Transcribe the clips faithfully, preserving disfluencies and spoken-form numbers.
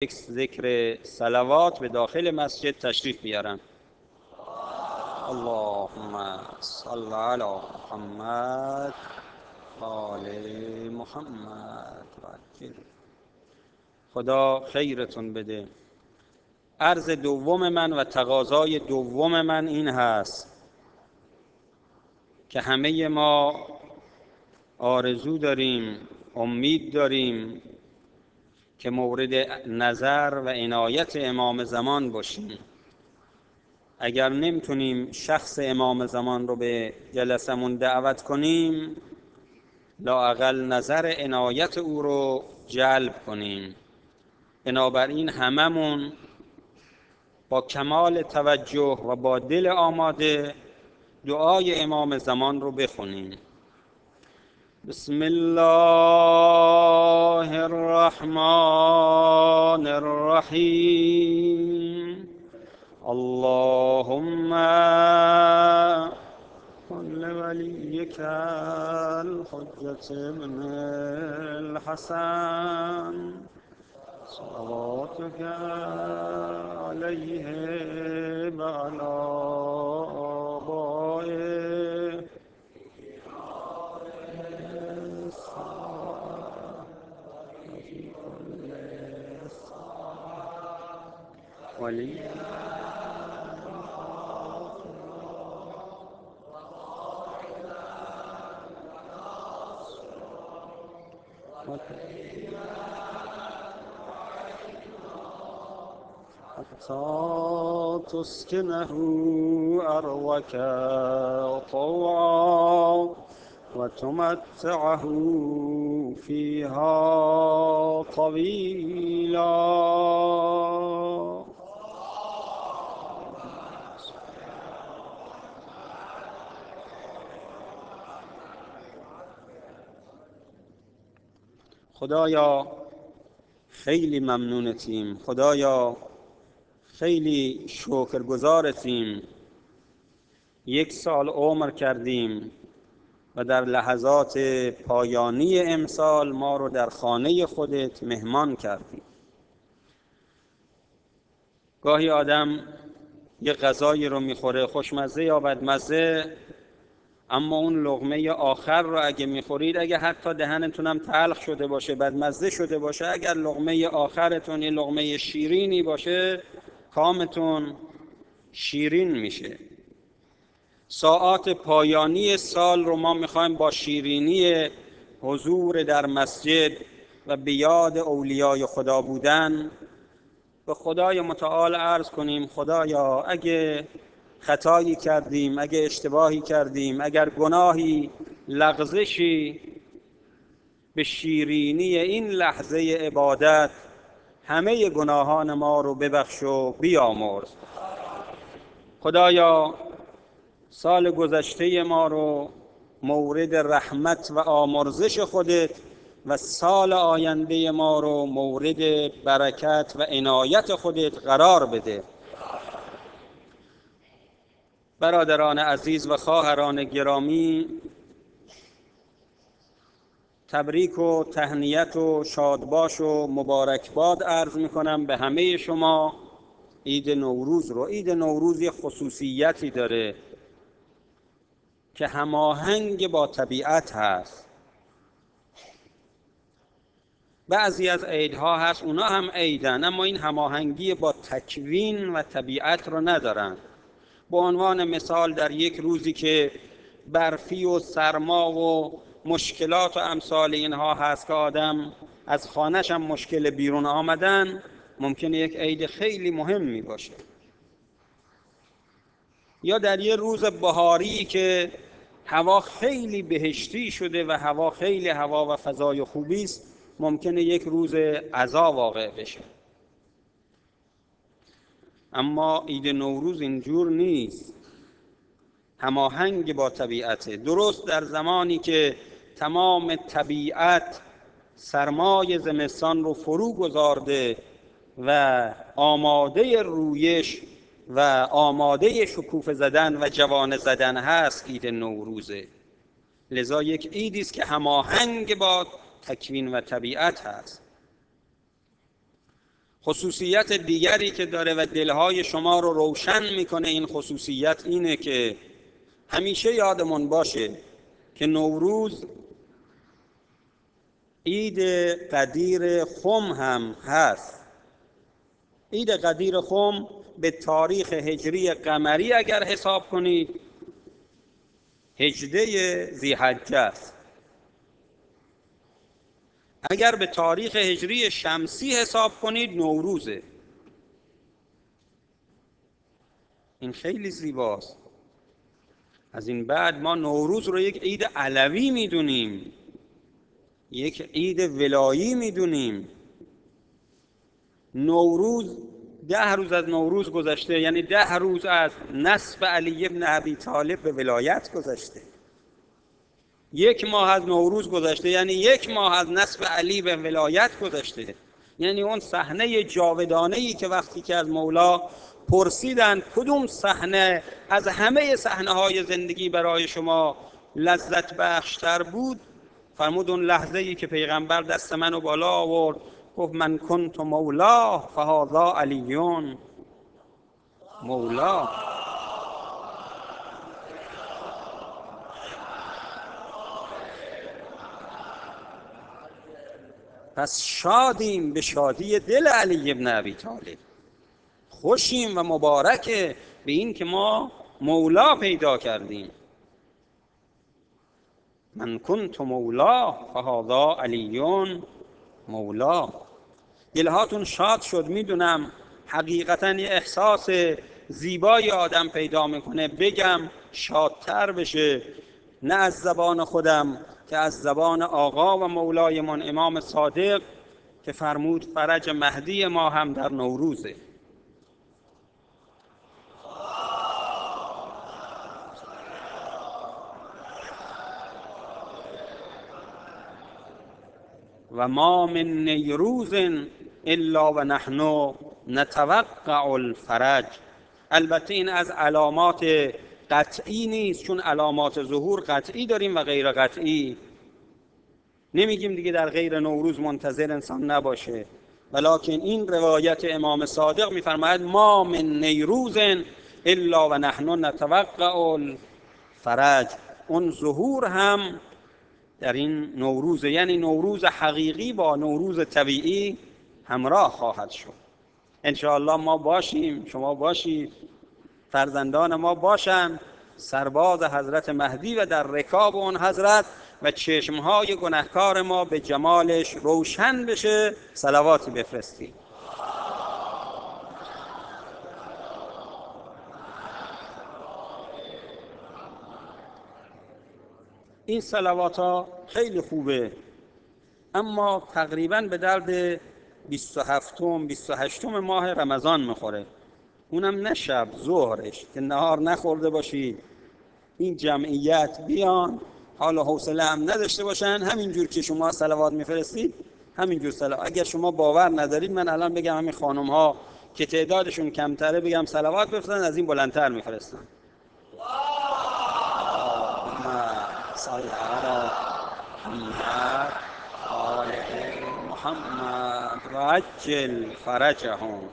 یک ذکر صلوات به داخل مسجد تشریف بیارن. اللهم صل علی محمد آل محمد. خدا خیرتون بده. عرض دوم من و تقاضای دوم من این هست که همه ما آرزو داریم، امید داریم که مورد نظر و عنایت امام زمان باشیم. اگر نمیتونیم شخص امام زمان رو به جلسمون دعوت کنیم، لااقل نظر عنایت او رو جلب کنیم. بنابراین هممون با کمال توجه و با دل آماده دعای امام زمان رو بخونیم. بسم الله الرحمن الرحیم. اللهم كن وليك الحجة ابن الحسن صلواتك عليه وعلى آبائه ولي حتى تسكنه أرضك طوعا وتمتعه فيها طويلا. خدایا خیلی ممنونتیم، خدایا خیلی شکرگزارتیم. یک سال عمر کردیم و در لحظات پایانی امسال ما رو در خانه خودت مهمان کردیم. گاهی آدم یک غذایی رو میخوره، خوشمزه یا بدمزه، اما اون لقمه آخر رو اگه میخورید، اگه حتی دهنتونم تلخ شده باشه، بدمزه شده باشه، اگر لقمه آخرتون یه لقمه شیرینی باشه، کامتون شیرین میشه. ساعات پایانی سال رو ما میخوایم با شیرینی حضور در مسجد و به یاد اولیای خدا بودن به خدای متعال عرض کنیم: خدایا اگه خطایی کردیم، اگه اشتباهی کردیم، اگر گناهی، لغزشی به شیرینی این لحظه عبادت، همه گناهان ما رو ببخش و بیامرز. خدایا سال گذشته ما رو مورد رحمت و آمرزش خودت و سال آینده ما رو مورد برکت و عنایت خودت قرار بده. برادران عزیز و خواهران گرامی، تبریک و تهنیت و شادباش و مبارکباد عرض میکنم به همه شما. عید نوروز رو، عید نوروز یه خصوصیتی داره که هماهنگ با طبیعت هست. بعضی از عیدها هست اونا هم عیدن، اما این هماهنگی با تکوین و طبیعت رو ندارن. به عنوان مثال در یک روزی که برفی و سرما و مشکلات و امثال اینها هست که آدم از خانه‌ش هم مشکل بیرون آمدن، ممکنه یک عید خیلی مهمی باشه. یا در یک روز بهاری که هوا خیلی بهشتی شده و هوا خیلی هوا و فضای خوبی است، ممکنه یک روز عزا واقع بشه. اما عید نوروز اینجور نیست، هماهنگ با طبیعت. درست در زمانی که تمام طبیعت سرمای زمستان رو فرو گذارده و آماده رویش و آماده شکوفه زدن و جوانه زدن هست، عید نوروزه. لذا یک عیدی است که هماهنگ با تکوین و طبیعت هست. خصوصیت دیگری که داره و دلهای شما رو روشن میکنه این خصوصیت اینه که همیشه یادمون باشه که نوروز عید قدیر خم هم هست. عید قدیر خم به تاریخ هجری قمری اگر حساب کنید هجده ذی‌حجه است. اگر به تاریخ هجری شمسی حساب کنید نوروزه. این خیلی زیباست. از این بعد ما نوروز رو یک عید علوی میدونیم، یک عید ولایی میدونیم. نوروز ده روز از نوروز گذشته، یعنی ده روز از نسب علی بن ابی طالب به ولایت گذشته. یک ماه از نوروز گذشته، یعنی یک ماه از نسب علی به ولایت گذشته. یعنی اون صحنه جاودانه‌ای که وقتی که از مولا پرسیدند کدوم صحنه از همه صحنه‌های زندگی برای شما لذت بخشتر بود، فرمود اون لحظه‌ای که پیغمبر دست منو بالا آورد گفت من کنت مولا فهذا علیون مولا. پس شادیم به شادی دل علی بن ابی طالب، خوشیم و مبارکه به این که ما مولا پیدا کردیم. من کنت مولا فهذا علیون مولا. دلهاتون شاد شد. میدونم حقیقتا یه احساس زیبایی آدم پیدا میکنه، بگم شادتر بشه، نه از زبان خودم که از زبان آقا و مولایمان امام صادق که فرمود فرج مهدی ما هم در نوروزه. و ما من نیروز الا و نحن نتوقع الفرج. البته این از علامات قطعی نیست، چون علامات ظهور قطعی داریم و غیر قطعی. نمیگیم دیگه در غیر نوروز منتظر انسان نباشه، ولکن این روایت امام صادق میفرماید ما من نیروز الا و نحن نتوقع الفرج. اون ظهور هم در این نوروز، یعنی نوروز حقیقی با نوروز طبیعی همراه خواهد شد. انشاءالله ما باشیم، شما باشید، فرزندان ما باشند سرباز حضرت مهدی و در رکاب اون حضرت و چشمهای گناهکار ما به جمالش روشن بشه. صلواتی بفرستید. این صلوات ها خیلی خوبه، اما تقریباً به درد بیست و هفتم بیست و هشتم ماه رمضان میخوره، اونم نه شب، ظهرش که نهار نخورده باشید، این جمعیت بیان حال و حوصله هم نداشته باشن، همینجور که شما صلوات میفرستید همینجور صلوات. اگر شما باور ندارید من الان بگم همین خانم ها که تعدادشون کمتره بگم صلوات بفرستن، از این بلندتر میفرستن. صلی علی محمد آل محمد و عجل فرجهم.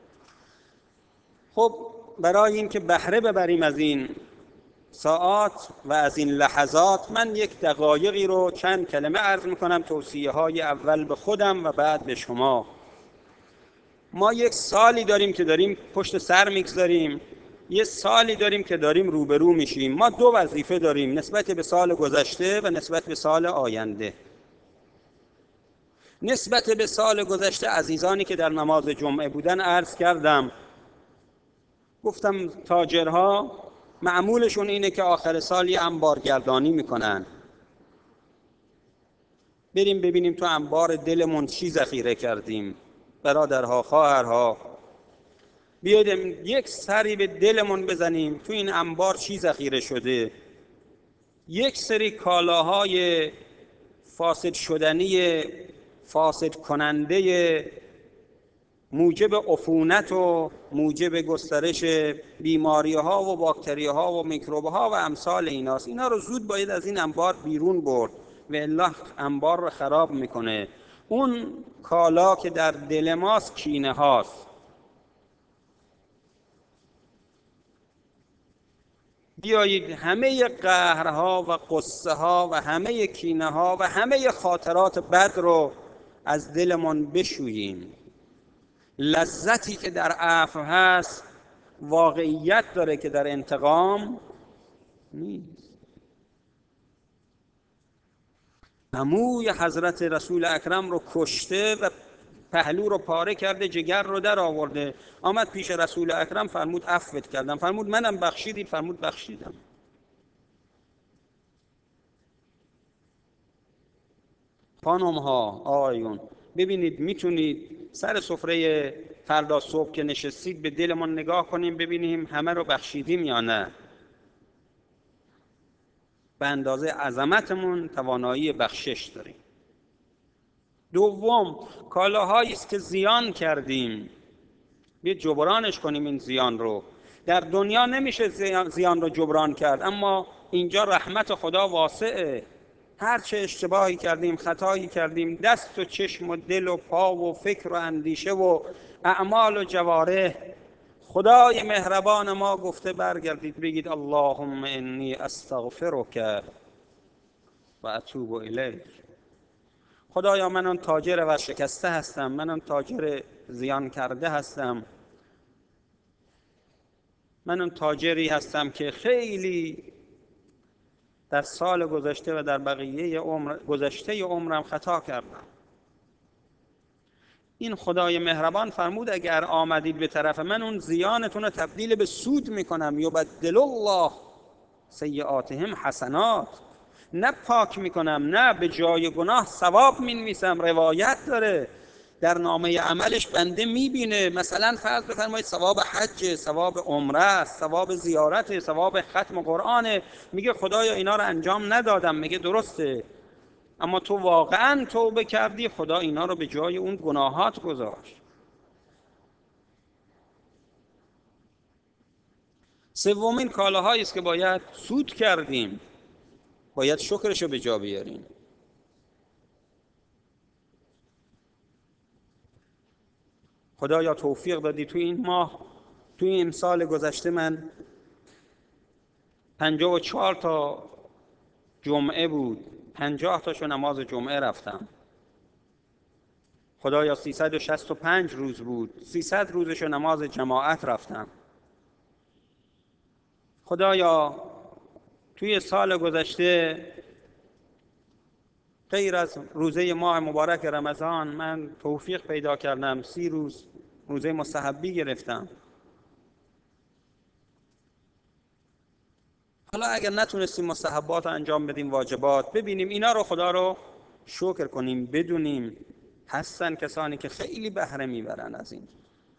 خب برای این که بهره ببریم از این ساعات و از این لحظات، من یک دقایقی رو چند کلمه عرض میکنم، توصیه های اول به خودم و بعد به شما. ما یک سالی داریم که داریم پشت سر میگذاریم، یه سالی داریم که داریم روبرو میشیم. ما دو وظیفه داریم نسبت به سال گذشته و نسبت به سال آینده. نسبت به سال گذشته عزیزانی که در نماز جمعه بودن عرض کردم، گفتم تاجرها معمولشون اینه که آخر سال یه انبارگردانی میکنن، بریم ببینیم تو انبار دلمون چی ذخیره کردیم. برادرها، خواهرها، بیاید یک سری به دلمون بزنیم تو این انبار چی ذخیره شده. یک سری کالاهای فاسد شدنی، فاسد کننده، موجب عفونت و موجب گسترش بیماری ها و باکتری ها و میکروب ها و امثال ایناست. اینا رو زود باید از این انبار بیرون برد و الا انبار رو خراب میکنه. اون کالا که در دل ماست کینه هاست. بیایید همه قهرها و قصه ها و همه کینه ها و همه خاطرات بد رو از دلمون بشوییم. لذتی که در عفو هست واقعیت داره که در انتقام نیست. عموی حضرت رسول اکرم رو کشته و پهلو رو پاره کرده، جگر رو در آورده، آمد پیش رسول اکرم، فرمود عفوت کردم. فرمود منم بخشیدید؟ فرمود بخشیدم. خانم ها، آقایون، ببینید میتونید سر سفره فردا صبح که نشستید به دلمون نگاه کنیم ببینیم همه رو بخشیدیم یا نه. به اندازه عظمتمون توانایی بخشش داریم. دوم، کالاهایی است که زیان کردیم، بیا جبرانش کنیم. این زیان رو در دنیا نمیشه زیان رو جبران کرد، اما اینجا رحمت خدا واسعه. هر چه اشتباهی کردیم، خطایی کردیم، دست و چشم و دل و پا و فکر و اندیشه و اعمال و جوارح، خدای مهربان ما گفته برگردید بگید اللهم انی استغفرک و اتوب الیک. خدایا من اون تاجر و شکسته هستم، من اون تاجر زیان کرده هستم، من اون تاجری هستم که خیلی در سال گذشته و در بقیه عمر گذشته عمرم خطا کردم. این خدای مهربان فرمود اگر آمدید به طرف من، اون زیانتون رو تبدیل به سود میکنم. یبدل الله سیئاتهم حسنات. نه پاک میکنم، نه به جای گناه ثواب مینویسم. روایت داره در نامه عملش بنده میبینه، مثلا فرض بفرمایید ثواب حج، ثواب عمره، ثواب زیارت، ثواب ختم قرآن، میگه خدایا اینا رو انجام ندادم. میگه درسته، اما تو واقعا توبه کردی، خدا اینا رو به جای اون گناهات گذاشت. سومین کالاهایی است که باید سود کردیم، باید شکرش رو به جا بیاریم. خدایا توفیق دادی تو این ماه، تو این سال گذشته من پنجاه و چهار تا جمعه بود، پنجاه تاشو نماز جمعه رفتم. خدایا سیصد و شصت و پنج روز بود، سیصد روزشو نماز جماعت رفتم. خدایا توی سال گذشته غیر از روزه ماه مبارک رمضان من توفیق پیدا کردم سی روز روزه مستحبی گرفتم. حالا اگر نتونستیم مستحبات انجام بدیم، واجبات، ببینیم اینا رو، خدا رو شکر کنیم، بدونیم هستن کسانی که خیلی بهره میبرن از این.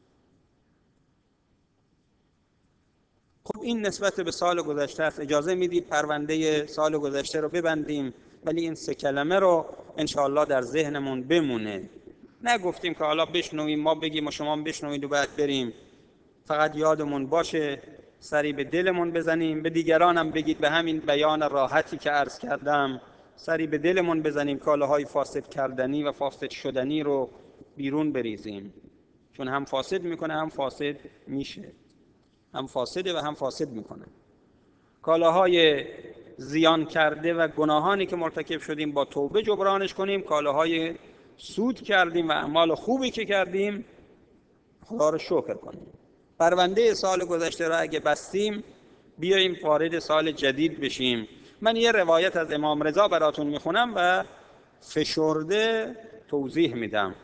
خب این نسبت به سال گذشته است. اجازه میدید پرونده سال گذشته رو ببندیم، ولی این سه کلمه رو انشاءالله در ذهنمون بمونه. نگفتیم که حالا بشنویم ما بگیم و شما بشنوید و بعد بریم، فقط یادمون باشه، سری به دلمون بزنیم. به دیگرانم بگید به همین بیان راحتی که عرض کردم سری به دلمون بزنیم، کالاهای فاسد کردنی و فاسد شدنی رو بیرون بریزیم، چون هم فاسد میکنه هم فاسد میشه، هم فاسده و هم فاسد میکنه. کالاهای زیان کرده و گناهانی که مرتکب شدیم با توبه جبرانش کنیم. کالاهای سود کردیم و اعمال خوبی که کردیم خدا رو شکر کنیم. پرونده سال گذشته را اگه بستیم، بیاییم وارد سال جدید بشیم. من یه روایت از امام رضا براتون میخونم و فشرده توضیح میدم.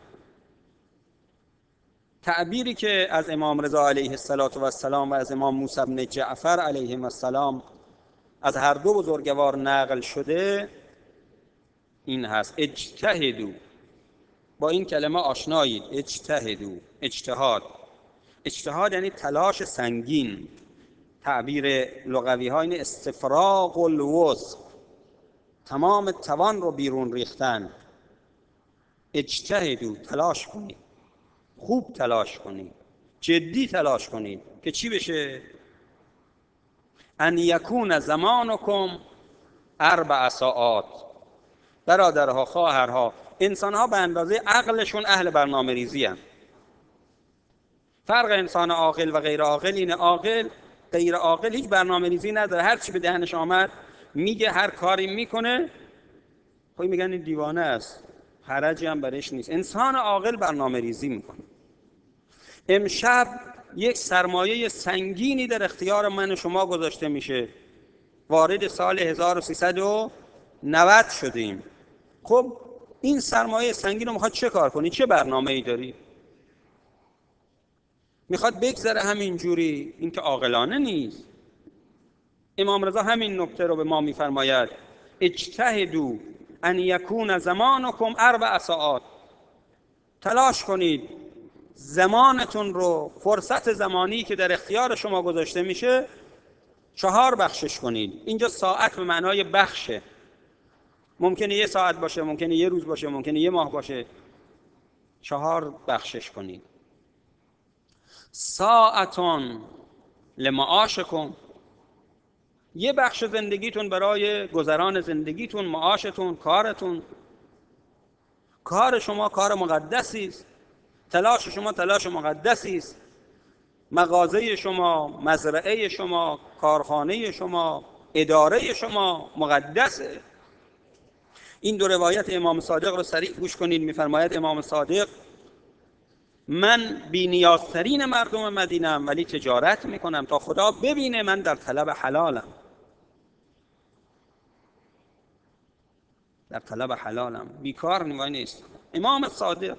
تعبیری که از امام رضا علیه السلام و از امام موسی بن جعفر علیه السلام از هر دو بزرگوار نقل شده این هست: اجتهدوا. با این کلمه آشنایید، اجتهدوا، اجتهاد. اجتهاد یعنی تلاش سنگین. تعبیر لغوی ها این استفراغ الوسع، تمام توان رو بیرون ریختن. اجتهدوا، تلاش کنید، خوب تلاش کنید، جدی تلاش کنید که چی بشه؟ ان یکون زمانکم اربع ساعات. برادرها، خواهرها، انسان‌ها به اندازه عقلشون اهل برنامه ریزی هستند. فرق انسان عاقل و غیر عاقل اینه، عاقل غیر عاقل هیچ برنامه ریزی نداره، هر چی به دهنش آمد میگه، هر کاری میکنه. خب میگن این دیوانه است، حرجی هم برش نیست. انسان عاقل برنامه ریزی میکنه. امشب یک سرمایه سنگینی در اختیار من و شما گذاشته میشه. وارد سال هزار و سیصد و نود شدیم. خب این سرمایه سنگین رو میخواد چه کار کنی؟ چه برنامه‌ای داری؟ میخواد بگذره همین جوری؟ این که عاقلانه نیست. امام رضا همین نکته رو به ما میفرماید: اجتهدوا ان یکون زمانکم اربع ساعات. تلاش کنید زمانتون رو، فرصت زمانی که در اختیار شما گذاشته میشه، چهار بخشش کنید. اینجا ساعت به معنای بخشه. ممکنه یه ساعت باشه، ممکنه یه روز باشه، ممکنه یه ماه باشه. چهار بخشش کنید. ساعتون لمعاشکم، یه بخش زندگیتون برای گذران زندگیتون، معاشتون، کارتون. کار شما کار مقدسی است، تلاش شما تلاش مقدسی است. مغازه شما، مزرعه شما، کارخانه شما، اداره شما مقدسه. این دو روایت امام صادق رو صریح گوش کنید. میفرماید امام صادق: من بی نیازترین مردم مدینه ام، ولی تجارت میکنم تا خدا ببینه من در طلب حلالم. در طلب حلالم، بیکار نیست. امام صادق.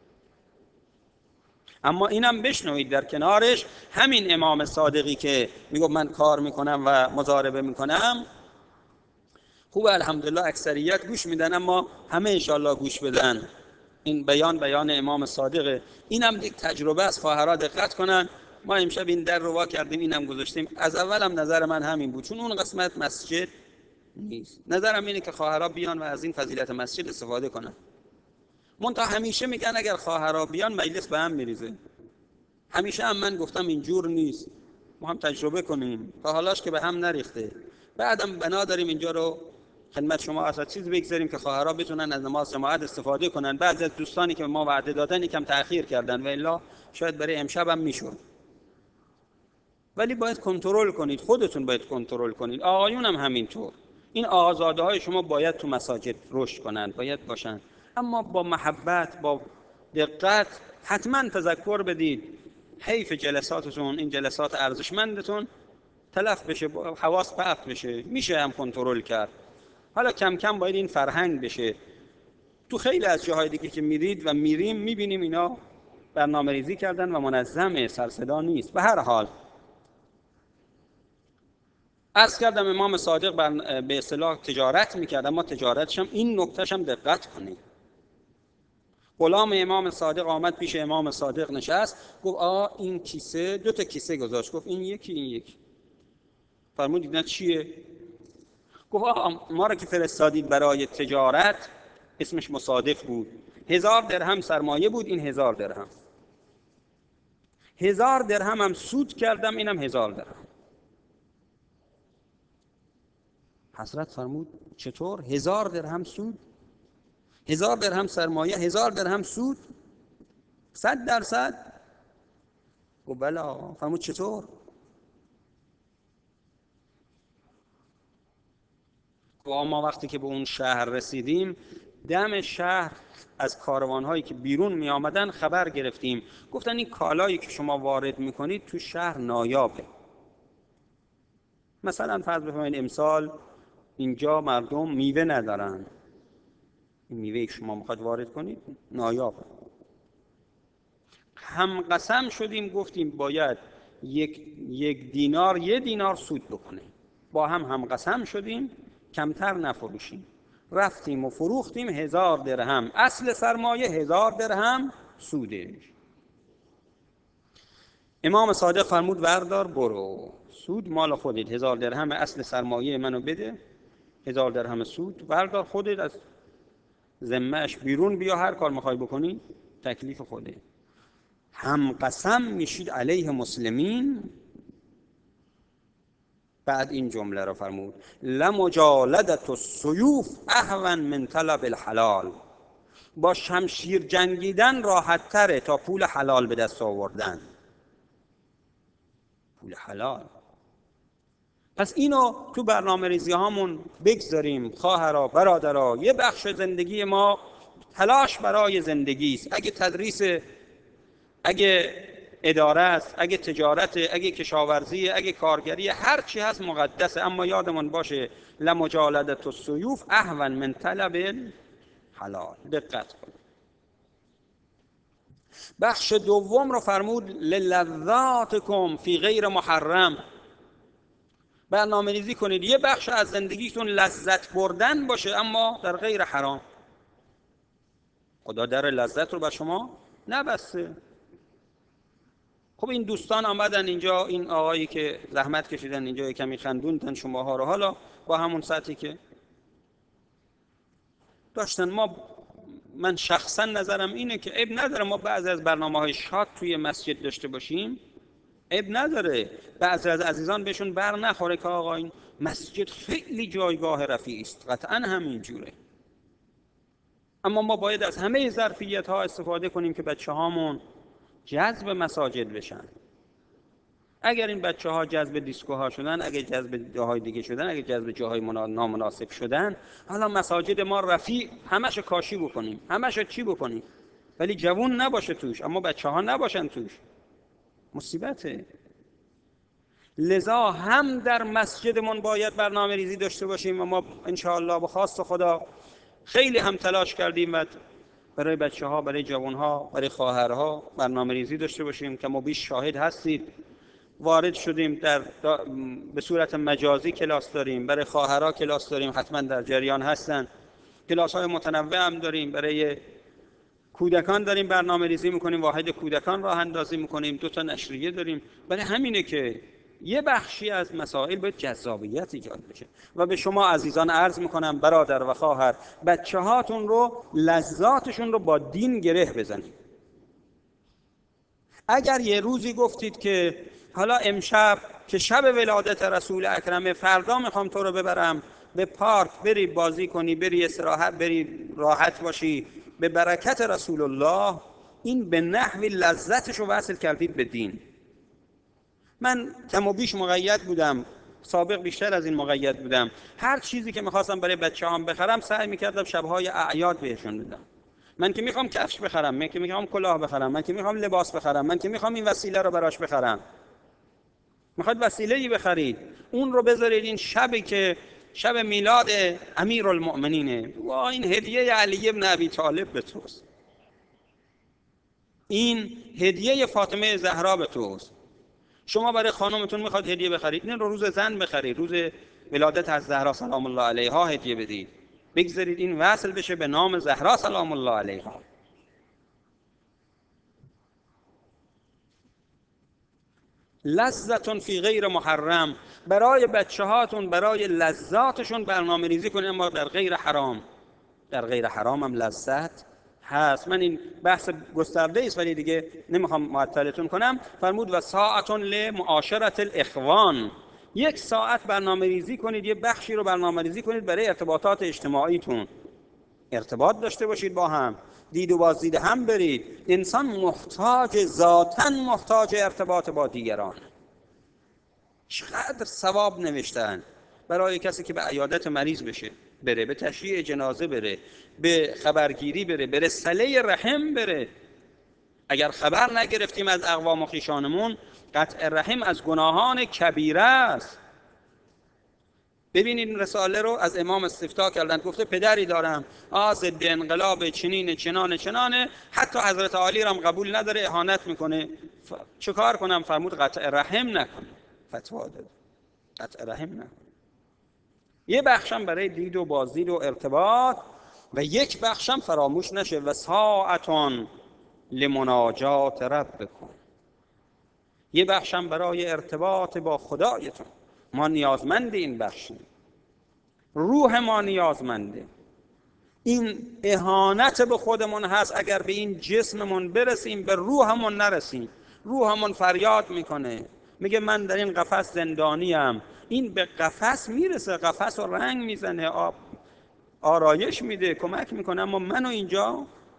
اما اینم بشنوید در کنارش، همین امام صادقی که میگه من کار میکنم و مضاربه میکنم، خوب الحمدلله اکثریت گوش میدن، اما همه انشالله گوش بدن. این بیان بیان امام صادقه. اینم یک تجربه است. خواهرها دقت کنن. ما امشب این در رو وا کردیم، اینم گذاشتیم. از اولم نظر من همین بود، چون اون قسمت مسجد نیست. نظرم اینه که خواهرها بیان و از این فضیلت مسجد استفاده کنن. منتها همیشه میگن اگر خواهرها بیان مجلس به هم میریزه. همیشه هم من گفتم اینجور نیست. ما هم تجربه کنیم تا حالاش که به هم نریخته. بعدم بنا داریم اینجا رو خدمت شما از چیز بگذاریم که خواهرها بتونن از نماز جماعت استفاده کنن. بعضی از دوستانی که ما وعده دادن یکم تأخیر کردن و الا شاید برای امشب هم میشد. ولی باید کنترل کنید، خودتون باید کنترل کنید. آقایون هم همینطور. این آزاده های شما باید تو مساجد رشد کنند، باید باشند، اما با محبت، با دقت. حتما تذکر بدید حیف جلساتتون، این جلسات ارزشمندتون تلف بشه، حواس پرت بشه. میشه هم کنترل کرد. حالا کم کم باید این فرهنگ بشه. تو خیلی از جاهای دیگه که میرید و میریم میبینیم اینا برنامه ریزی کردن و منظمه، سرصدا نیست. به هر حال عرض کردم امام صادق به اصطلاح تجارت میکرد، اما تجارتش هم این نکتهش هم دقت کنید. غلام امام صادق آمد پیش امام صادق نشست، گفت آ این کیسه، دو تا کیسه گذاشت، گفت این یکی این یکی. فرمودید نه چیه؟ گفت آ ما را که فرستادید برای تجارت، اسمش مصادف بود، هزار درهم سرمایه بود، این هزار درهم. هزار درهم هم سود کردم، اینم هزار درهم. حضرت فرمود چطور؟ هزار درهم سود؟ هزار درهم سرمایه، هزار درهم سود؟ صد درصد؟ گفت بله. فرمود چطور؟ و ما وقتی که به اون شهر رسیدیم، دم شهر از کاروان‌هایی که بیرون می آمدن خبر گرفتیم. گفتن این کالایی که شما وارد میکنید تو شهر نایابه. مثلا فرض بفرمایید امسال اینجا مردم میوه ندارن، این میوه که شما میخواد وارد کنید نایابه. هم قسم شدیم، گفتیم باید یک یک دینار یه دینار سود بکنه. با هم هم قسم شدیم کمتر نفروشیم. رفتیم و فروختیم هزار درهم اصل سرمایه، هزار درهم سودش. امام صادق فرمود بردار برو، سود مال خودت، هزار درهم اصل سرمایه منو بده، هزار درهم سود بردار خودت، از ذمه‌اش بیرون بیا، هر کار میخوای بکنی تکلیف خودت. هم قسم میشید علیه مسلمین. بعد این جمله را فرمود لمجالدة السیوف اهون من طلب الحلال. با شمشیر جنگیدن راحت تره تا پول حلال به دست آوردن. پول حلال. پس اینو تو برنامه ریزی هامون بگذاریم. خواهرها، برادرها، یه بخش زندگی ما تلاش برای زندگی است. اگه تدریس، اگه اداره است، اگه تجارت، اگه کشاورزی، اگه کارگری، هر چی هست مقدسه، اما یادمون باشه لمجالدة السیوف اهون من طلب حلال. دقت کنید. بخش دوم رو فرمود للذاتکم فی غیر محرم. برنامه ریزی کنید یه بخش از زندگیتون لذت بردن باشه اما در غیر حرام. خدا در لذت رو بر شما نبسته. خب این دوستان آمدن اینجا، این آقایی که زحمت کشیدن اینجا کمی خندوندن شماها رو، حالا با همون سطحی که داشتن. ما من شخصا نظرم اینه که عیب نداره ما بعضی از برنامه‌های شاد توی مسجد داشته باشیم، عیب نداره. بعضی از عزیزان بهشون بر نخوره که آقا این مسجد خیلی جایگاه رفیعی است، قطعا همین جوره. اما ما باید از همه ظرفیت‌ها استفاده کنیم که بچه‌هامون جذب مساجد بشن. اگر این بچه‌ها جذب دیسکوها شدن، اگر جذب جاهای دیگه شدن، اگر جذب جاهای نامناسب شدن، حالا مساجد ما رفیع همشو کاشی بکنیم، همشو چی بکنیم، ولی جوون نباشه توش، اما بچه‌ها نباشن توش، مصیبته. لذا هم در مسجدمون باید برنامه ریزی داشته باشیم و ما انشاءالله به خواست خدا خیلی هم تلاش کردیم و برای بچه‌ها، برای جوان‌ها، برای خواهرها برنامه ریزی داشته باشیم که ما بیش شاهد هستید. وارد شدیم در به صورت مجازی کلاس داریم، برای خواهرها کلاس داریم، حتما در جریان هستن. کلاس‌های متنوع هم داریم، برای کودکان داریم برنامه ریزی میکنیم، واحد کودکان راه اندازی میکنیم، دو تا نشریه داریم. برای همینه که یه بخشی از مسائل باید جذابیت ایجاد بشه. و به شما عزیزان عرض میکنم برادر و خواهر، بچه هاتون رو لذاتشون رو با دین گره بزنید. اگر یه روزی گفتید که حالا امشب که شب ولادت رسول اکرمه، فردا میخوام تو رو ببرم به پارک بری بازی کنی، بری استراحت، بری راحت باشی به برکت رسول الله، این به نحوی لذتش رو وصل کردید به دین. من کم و بیش مقید بودم، سابق بیشتر از این مقید بودم. هر چیزی که میخواستم برای بچه‌هام بخرم سعی میکردم شبهای اعیاد بهشون بدم. من که میخوام کفش بخرم، من که میخوام کلاه بخرم، من که میخوام لباس بخرم، من که میخوام این وسیله رو براش بخرم. میخواد وسیله‌ای بخرید، اون رو بذارید این شبی که شب میلاد امیرالمؤمنینه، وا این هدیه علی ابن ابی طالب به توست، این هدیه فاطمه زهرا به توست. شما برای خانمتون میخواد هدیه بخرید، این رو روز زن بخرید، روز ولادت از زهرا سلام الله علیها هدیه بدید، بگذارید این وصل بشه به نام زهرا سلام الله علیها. لذتون فی غیر محرم. برای بچه هاتون، برای لذاتشون برنامه ریزی کنید، اما در غیر حرام. در غیر حرام هم لذت هست. من این بحث گسترده است ولی دیگه نمیخوام معطلتون کنم. فرمود و ساعتون لمعاشرة الاخوان، یک ساعت برنامه ریزی کنید، یه بخشی رو برنامه ریزی کنید برای ارتباطات اجتماعیتون، ارتباط داشته باشید با هم، دید و بازدید هم برید. انسان محتاج، ذاتاً محتاج ارتباط با دیگران. چقدر ثواب نوشتن برای کسی که به عیادت مریض بشه بره، به تشییع جنازه بره، به خبرگیری بره، به رساله رحم بره. اگر خبر نگرفتیم از اقوام و خویشانمون، قطع رحم از گناهان کبیره است. ببینید رساله رو از امام استفتاء کردن، گفته پدری دارم آ ضد انقلاب چنین چنان چنانه، حتی حضرت علی را هم قبول نداره، اهانت میکنه، ف... چه کار کنم؟ فرمود قطع رحم نکن. فتوا داد قطع رحم نکن. یه بخشم برای دید و بازدید و ارتباط و یک بخشم فراموش نشه و ساعتون لمناجات ربکم، یه بخشم برای ارتباط با خدایتون. ما نیازمند این بخشیم، روح ما نیازمنده. این اهانت به خودمون هست اگر به این جسممون برسیم به روحمون نرسیم. روحمون فریاد میکنه، میگه من در این قفس زندانیم. این به قفس میرسه، قفس رو رنگ میزنه، آب آرایش میده، کمک میکنه، اما منو اینجا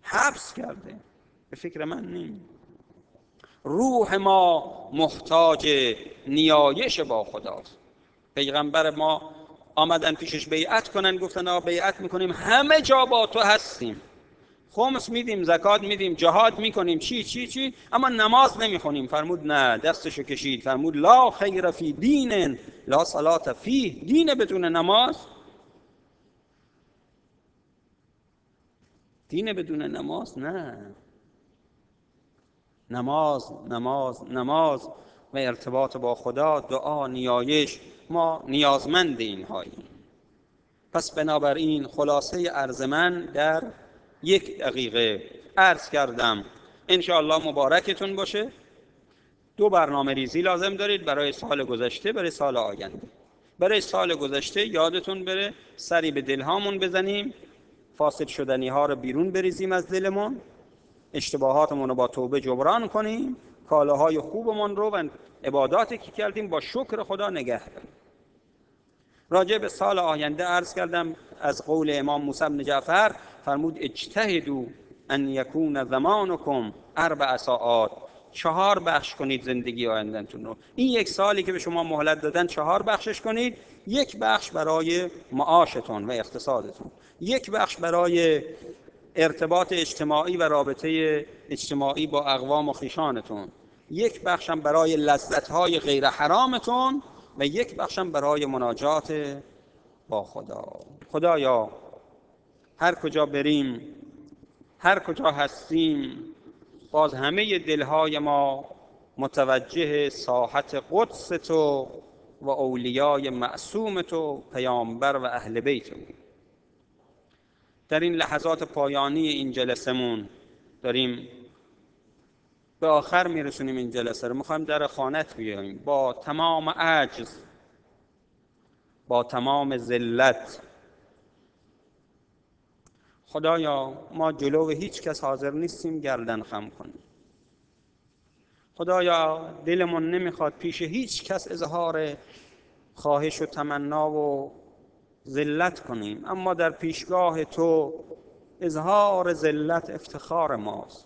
حبس کرده، به فکر من نیم. روح ما محتاج نیایش با خداست. پیغمبر ما آمدن پیشش بیعت کنن، گفتن آقا بیعت میکنیم همه جا با تو هستیم، خمس میدیم، زکات میدیم، جهاد میکنیم، چی چی چی، اما نماز نمیخونیم. فرمود نه، دستشو کشید، فرمود لا خیر فی دین لا صلاة فیه. دین بدون نماز، دین بدون نماز نه. نماز نماز نماز و ارتباط با خدا، دعا، نیایش، ما نیازمند اینهاییم. پس بنابراین خلاصه عرض من در یک دقیقه عرض کردم، انشاءالله مبارکتون باشه. دو برنامه ریزی لازم دارید برای سال گذشته، برای سال آینده. برای سال گذشته یادتون بره سری به دلهامون بزنیم، فاسد شدنی ها رو بیرون بریزیم از دلمون، اشتباهاتمون رو با توبه جبران کنیم، کالاهای خوبمون رو و عباداتی که کردیم با شکر خدا نگه داریم. راجع به سال آینده عرض کردم از قول امام موسی بن جعفر، فرمود اجتهدوا ان یکون زمانکم اربع ساعات. چهار بخش کنید زندگی آینده‌تون رو. این یک سالی که به شما مهلت دادن چهار بخشش کنید. یک بخش برای معاشتون و اقتصادتون، یک بخش برای ارتباط اجتماعی و رابطه اجتماعی با اقوام و خویشانتون، یک بخشم برای لذت‌های غیر حرامتون و یک بخشم برای مناجات با خدا. خدایا هر کجا بریم، هر کجا هستیم، باز همه دلهای ما متوجه ساحت قدس تو و اولیای معصوم تو، پیامبر و اهل بیت تو. در این لحظات پایانی این جلسمون داریم به آخر میرسونیم این جلسه رو، میخوایم در خانت بیاییم با تمام عجز، با تمام ذلت. خدایا ما جلو هیچ کس حاضر نیستیم گردن خم کنیم. خدایا دلمون نمیخواد پیش هیچ کس اظهار خواهش و تمنا و ذلت کنیم، اما در پیشگاه تو اظهار ذلت افتخار ماست.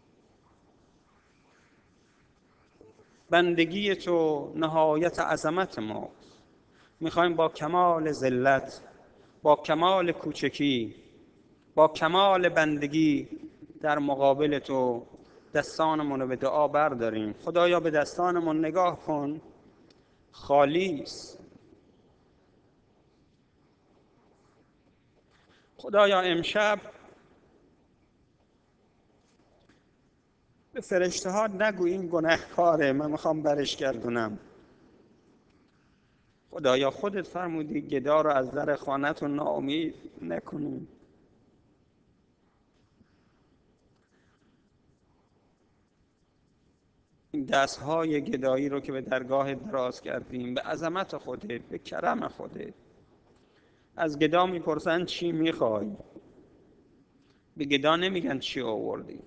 بندگی تو نهایت عظمت ماست. میخوایم با کمال ذلت، با کمال کوچکی، با کمال بندگی در مقابل تو دستانمون رو به دعا برداریم. خدایا به دستانمون نگاه کن، خالی است. خدایا امشب به فرشته ها نگو این گناهکاره، من میخوام برش گردونم. خدایا خودت فرمودی گدا رو از در خانه‌تون ناامید نکنیم. این دستهای گدایی رو که به درگاه دراز کردیم، به عظمت خودت، به کرم خودت. از گدا میپرسن چی میخوای، به گدا نمیگن چی آوردی.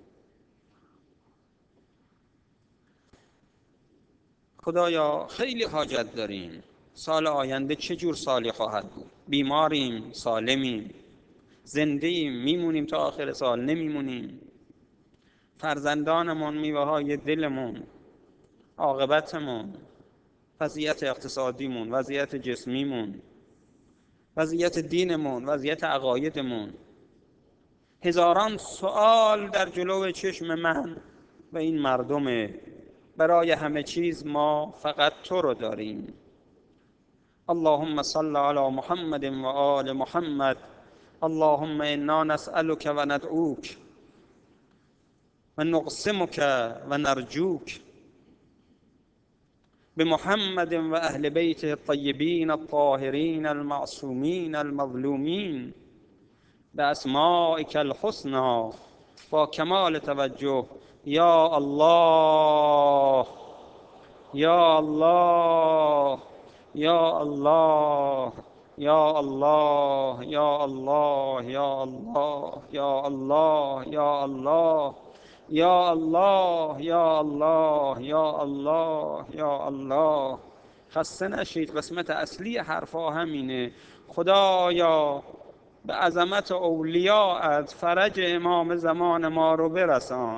خدایا خیلی حاجت داریم. سال آینده چه جور سالی خواهد بود؟ بیماریم، سالمیم، زنده ایم، میمونیم تا آخر سال، نمیمونیم. فرزندانمون، میوه های دلمون، عاقبتمون، وضعیت اقتصادیمون، وضعیت جسمیمون، وضعیت دینمون، وضعیت عقایدمون. هزاران سوال در جلو چشم من و این مردمه. برای همه چیز ما فقط تو رو داریم. اللهم صل علی محمد و آل محمد. اللهم انا نسألك و ندعوک و نقسمك و نرجوک بمحمد و اهل بیت الطیبین الطاهرین المعصومین المظلومین، باسمائک الحسنى، با کمال توجه. یا الله یا الله یا الله یا الله یا الله یا الله یا الله یا الله یا الله یا الله یا الله یا الله. خسته نشید، قسمت اصلی حرفا همینه. خدایا به عظمت اولیاءت فرج امام زمان ما رو برسان.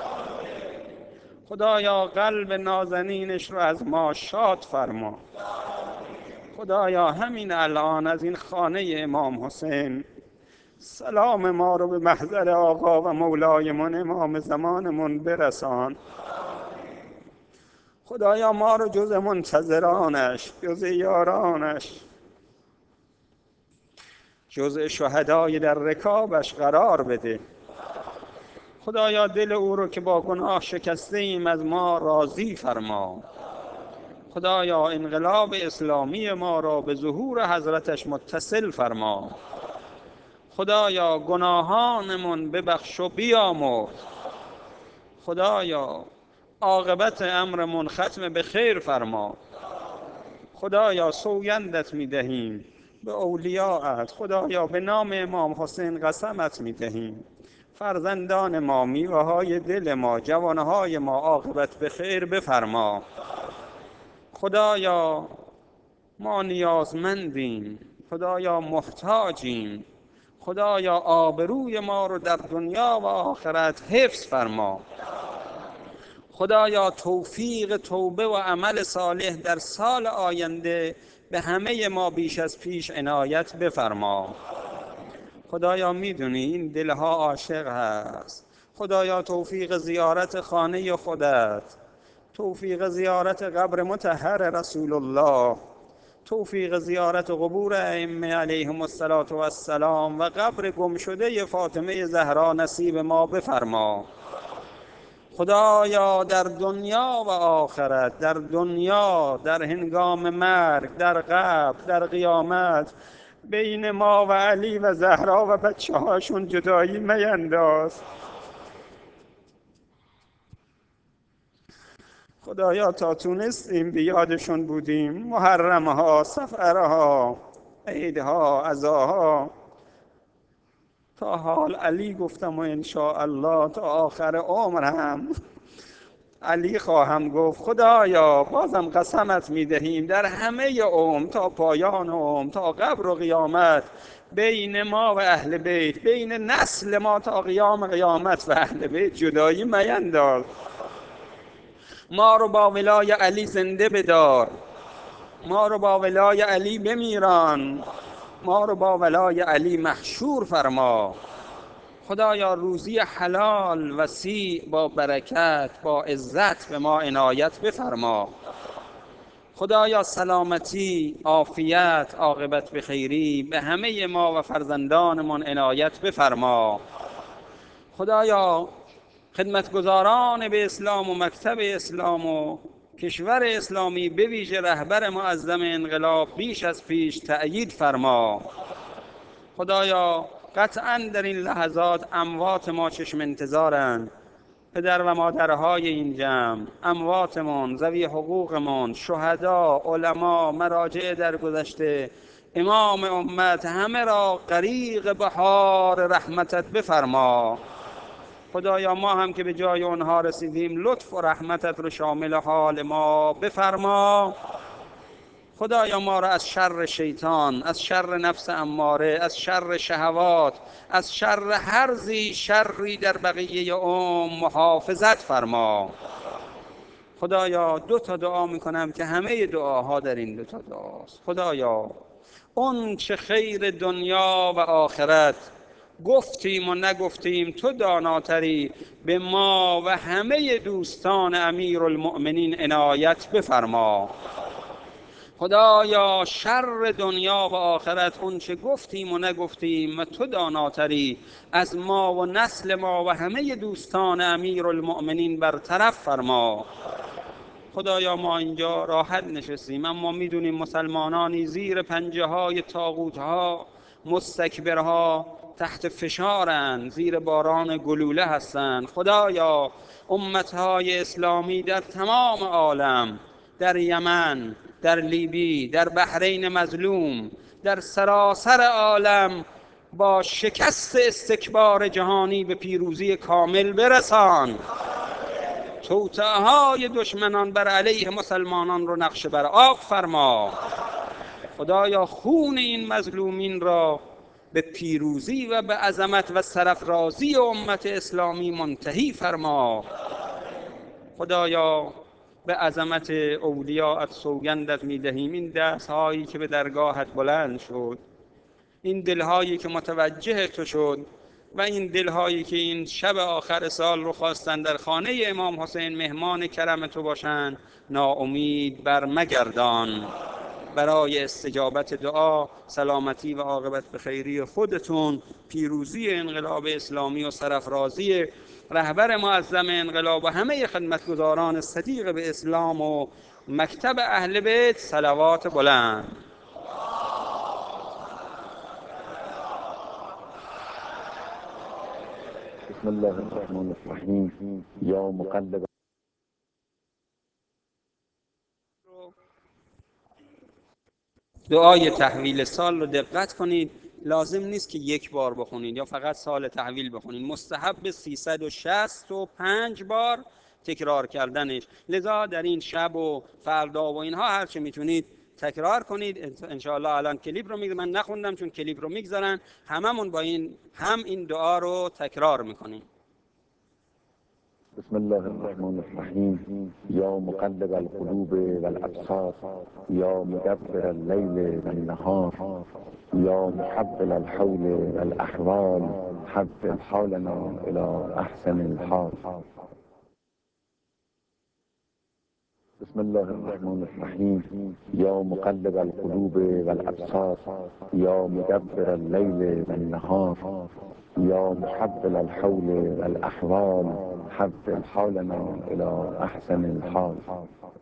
خدایا قلب نازنینش رو از ما شاد فرما. خدایا همین الان از این خانه امام حسین سلام ما رو به محضر آقا و مولایمون امام زمانمون برسان. خدایا ما رو جز منتظرانش، جز یارانش، جز شهدای در رکابش قرار بده. خدایا دل او رو که با گناه شکسته ایم از ما راضی فرما. خدایا انقلاب اسلامی ما را به ظهور حضرتش متصل فرما. خدایا گناهانمون ببخش و بیامرز. خدایا عاقبت امرمون ختم به خیر فرما. خدایا سوگندت میدهیم به اولیاءت. خدایا به نام امام حسین قسمت میدهیم فرزندان ما، میوه های دل ما، جوانهای ما عاقبت به خیر بفرما. خدایا ما نیازمندیم، خدایا محتاجیم. خدایا آبروی ما رو در دنیا و آخرت حفظ فرما. خدایا توفیق توبه و عمل صالح در سال آینده به همه ما بیش از پیش عنایت بفرما. خدایا میدونی این دلها عاشق هست. خدایا توفیق زیارت خانه خودت، توفیق زیارت قبر مطهر رسول الله، توفیق زیارت قبور ائمه علیهم السلام و قبر گمشده فاطمه زهرا نصیب ما بفرما. خدایا در دنیا و آخرت، در دنیا در هنگام مرگ، در قبر، در قیامت بین ما و علی و زهرا و بچه هاشون جدایی مینداز. خدایا تا تونستیم بیادشون بودیم، محرمها، سفرها، عیدها، عزاها. تا حال علی گفتم و انشاءالله تا آخر عمرم علی خواهم گفت. خدایا بازم قسمت میدهیم در همه عمر تا پایان عمر، تا قبر و قیامت بین ما و اهل بیت، بین نسل ما تا قیام قیامت و اهل بیت جدایی مینداز. ما رو با ولای علی زنده بدار، ما رو با ولای علی بمیران، ما رو با ولای علی محشور فرما. خدایا روزی حلال وسیع با برکت با عزت به ما عنایت بفرما. خدایا سلامتی، عافیت، عاقبت به خیری به همه ما و فرزندانمان عنایت بفرما. خدایا خدمتگزاران به اسلام و مکتب اسلام و کشور اسلامی به ویژه رهبر معظم انقلاب بیش از پیش تأیید فرما. خدایا قطعاً در این لحظات اموات ما چشم انتظارند، پدر و مادرهای این جمع، امواتمان، ذوی حقوقمان، شهدا، علما، مراجع در گذشته، امام امت، همه را غریق بحار رحمتت بفرما. خدایا ما هم که به جای اونها رسیدیم لطف و رحمتت رو شامل حال ما بفرما. خدایا ما را از شر شیطان، از شر نفس اماره، از شر شهوات، از شر هر ذی شری در بقیه عمر محافظت فرما. خدایا دو تا دعا میکنم که همه دعاها در این دو تا دعاست. خدایا اون چه خیر دنیا و آخرت گفتیم و نگفتیم تو داناتری، به ما و همه دوستان امیرالمؤمنین عنایت بفرما. خدایا شر دنیا و آخرت اون چه گفتیم و نگفتیم و تو داناتری، از ما و نسل ما و همه دوستان امیرالمؤمنین برطرف فرما. خدایا ما اینجا راحت نشستیم اما میدونیم مسلمانانی زیر پنجه های طاغوت‌ها، مستکبرها تحت فشارند، زیر باران گلوله هستند. خدایا امتهای اسلامی در تمام عالم، در یمن، در لیبی، در بحرین مظلوم، در سراسر عالم با شکست استکبار جهانی به پیروزی کامل برسان. توطئه‌های دشمنان بر علیه مسلمانان رو نقش بر آب فرما. خدایا خون این مظلومین را به پیروزی و به عظمت و سرافرازی امت اسلامی منتهی فرما. خدایا به عظمت اولیاءت سوگندت می‌دهیم این دست‌هایی که به درگاهت بلند شد، این دل‌هایی که متوجه تو شد و این دل‌هایی که این شب آخر سال رو خواستن در خانه امام حسین مهمان کرم تو باشند، ناامید بر مگردان. برای استجابت دعا، سلامتی و عاقبت به خیری خودتون، پیروزی انقلاب اسلامی و سرافرازی رهبر معظم انقلاب و همه خدمتگزاران صدیق به اسلام و مکتب اهل بیت، صلوات بلند. بسم الله الرحمن الرحیم. یا مقلب دعای تحویل سال رو دقت کنید، لازم نیست که یک بار بخونید یا فقط سال تحویل بخونید، مستحب سیصد و شصت و پنج بار تکرار کردنش. لذا در این شب و فردا و اینها هر چه میتونید تکرار کنید. انشاءالله الان کلیپ رو میگذارن، من نخوندم چون کلیپ رو میگذارن، هممون با این هم این دعا رو تکرار میکنیم. بسم الله الرحمن الرحیم. یا مقلب القلوب والابصار، یا مدبر اللیل والنهار، یا محول الحول والاحوال، حول حالنا الى احسن الحال. بسم الله الرحمن الرحیم. یا مقلب القلوب والابصار، یا مدبر اللیل والنهار، یا محول الحول والاحوال، حول حالنا الى احسن الحال.